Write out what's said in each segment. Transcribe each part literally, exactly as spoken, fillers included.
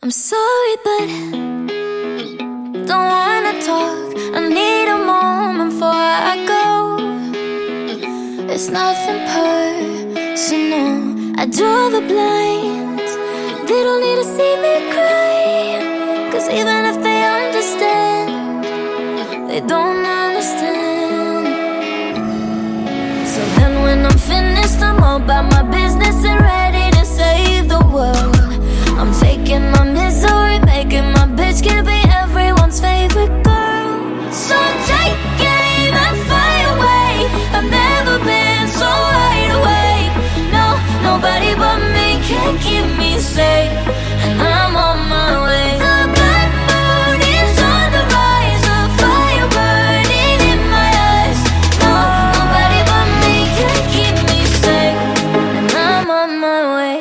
I'm sorry, but don't wanna talk. I need a moment before I go. It's nothing personal. I draw the blinds. They don't need to see me cry, 'cause even if they understand, they don't understand. So then when I'm finished, I'm all about my business and ready to save the world. I'm taking my misery, making my bitch can be everyone's favorite girl. So take aim and fire away. I've never been so wide awake. No, nobody but me can keep me safe, and I'm on my way. The bad mood is on the rise, a fire burning in my eyes. No, nobody but me can keep me safe, and I'm on my way.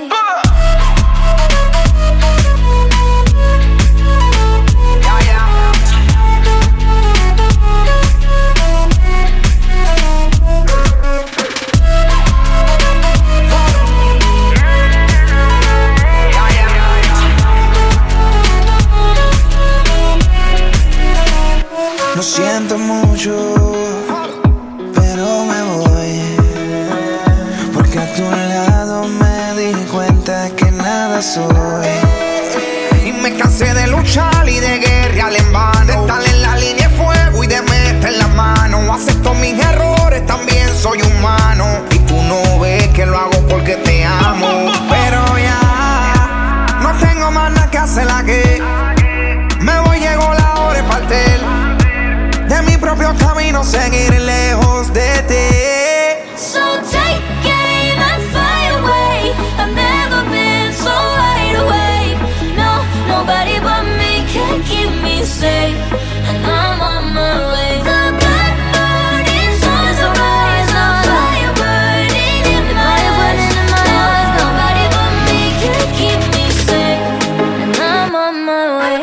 Lo siento mucho, pero me voy, porque a tu lado me di cuenta que nada soy. Y me cansé de luchar y de guerrear en vano, de estar en la línea de fuego y de meter la mano. Acepto mis errores, también soy humano, y tú no ves que lo hago porque te amo. Pero ya no tengo más nada que hacer aquí. Me voy, llegó la hora de partir de mi propio camino, seguir lejos de ti. So take aim and fly away. I've never been so wide awake. No, nobody but me can keep me safe, and I'm on my way. The black moon is on the rise, a fire burning in my eyes. No, nobody but me can keep me safe, and I'm on my way.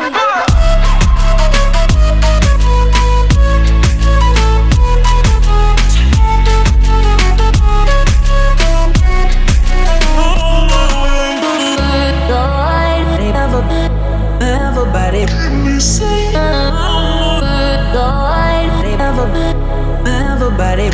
Everybody, everybody,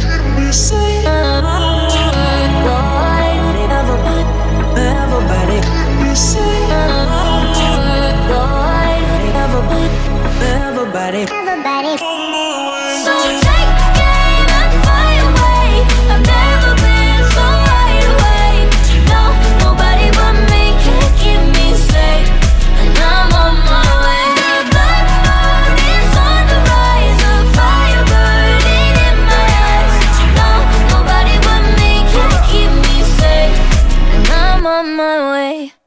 everybody, everybody. So take aim and fly away. I've never been so wide awake. No, nobody but me can keep me safe, and I'm on my way. The black moon is on the rise, a fire burning in my eyes. No, nobody but me can keep me safe, and I'm on my way.